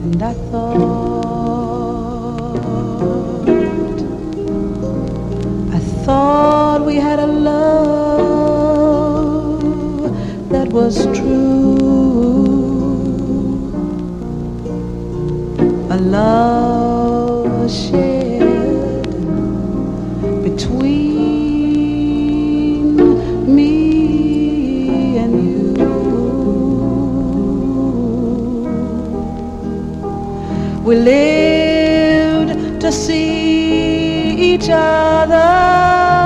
And I thought we had a love that was true, a love shared between me and you. We lived to see each other